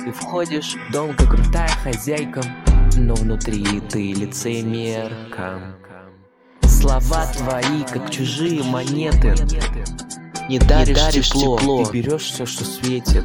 Ты входишь в дом, как крутая хозяйка, но внутри ты лицемерка. Слова твои, как чужие монеты, не даришь тепло, ты берешь все, что светит.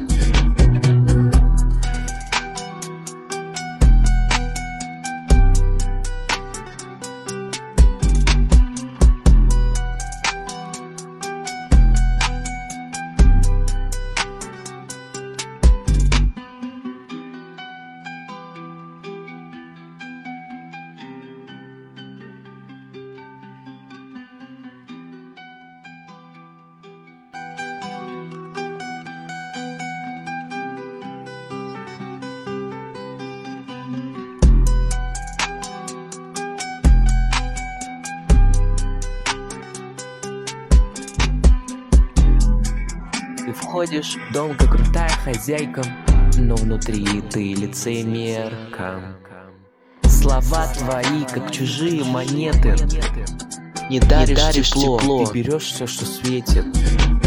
Ты входишь в дом, как крутая хозяйка, но внутри ты лицемерка. Слова твои, как чужие монеты, не даришь тепло, ты берешь все, что светит.